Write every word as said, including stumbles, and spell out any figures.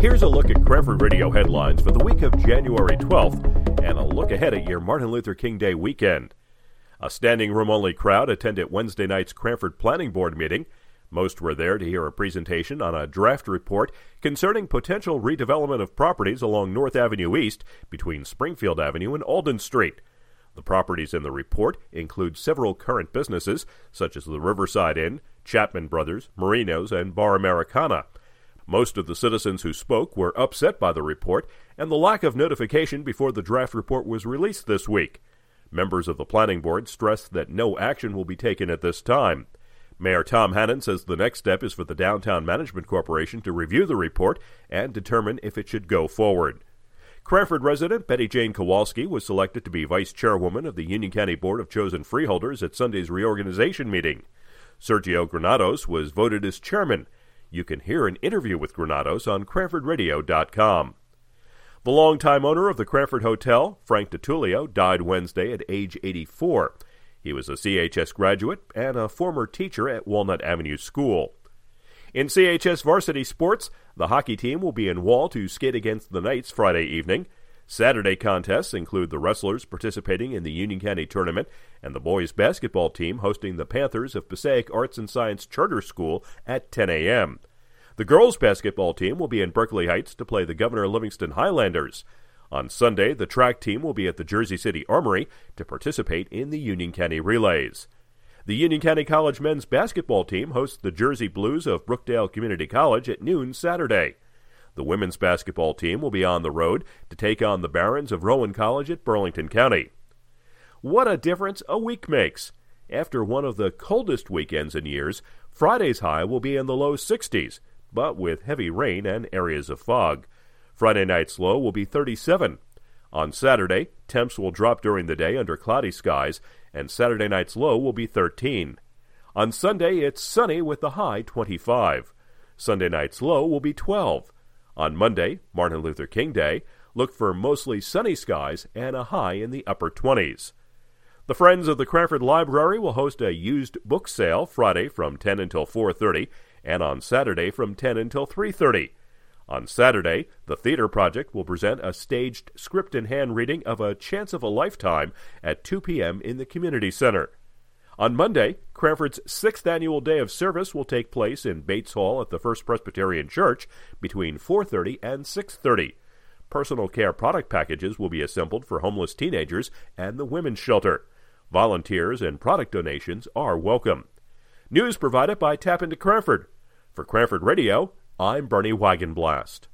Here's a look at Cranford Radio headlines for the week of January twelfth and a look ahead at your Martin Luther King Day weekend. A standing room-only crowd attended Wednesday night's Cranford Planning Board meeting. Most were there to hear a presentation on a draft report concerning potential redevelopment of properties along North Avenue East between Springfield Avenue and Alden Street. The properties in the report include several current businesses, such as the Riverside Inn, Chapman Brothers, Marino's, and Bar Americana. Most of the citizens who spoke were upset by the report and the lack of notification before the draft report was released this week. Members of the planning board stressed that no action will be taken at this time. Mayor Tom Hannon says the next step is for the Downtown Management Corporation to review the report and determine if it should go forward. Cranford resident Betty Jane Kowalski was selected to be vice chairwoman of the Union County Board of Chosen Freeholders at Sunday's reorganization meeting. Sergio Granados was voted as chairman. You can hear an interview with Granados on Cranford Radio dot com. The longtime owner of the Cranford Hotel, Frank DiTullio, died Wednesday at age eighty-four. He was a C H S graduate and a former teacher at Walnut Avenue School. In C H S varsity sports, the hockey team will be in Wall to skate against the Knights Friday evening. Saturday contests include the wrestlers participating in the Union County Tournament and the boys basketball team hosting the Panthers of Passaic Arts and Science Charter School at ten a.m. The girls basketball team will be in Berkeley Heights to play the Governor Livingston Highlanders. On Sunday, the track team will be at the Jersey City Armory to participate in the Union County Relays. The Union County College men's basketball team hosts the Jersey Blues of Brookdale Community College at noon Saturday. The women's basketball team will be on the road to take on the Barons of Rowan College at Burlington County. What a difference a week makes! After one of the coldest weekends in years, Friday's high will be in the low sixties, but with heavy rain and areas of fog. Friday night's low will be thirty-seven. On Saturday, temps will drop during the day under cloudy skies, and Saturday night's low will be thirteen. On Sunday, it's sunny with the high twenty-five. Sunday night's low will be twelve. On Monday, Martin Luther King Day, look for mostly sunny skies and a high in the upper twenties. The Friends of the Cranford Library will host a used book sale Friday from ten until four thirty and on Saturday from ten until three thirty. On Saturday, the Theater Project will present a staged script-in-hand reading of A Chance of a Lifetime at two p.m. in the Community Center. On Monday, Cranford's sixth annual day of service will take place in Bates Hall at the First Presbyterian Church between four thirty and six thirty. Personal care product packages will be assembled for homeless teenagers and the women's shelter. Volunteers and product donations are welcome. News provided by Tap into Cranford. For Cranford Radio, I'm Bernie Wagenblast.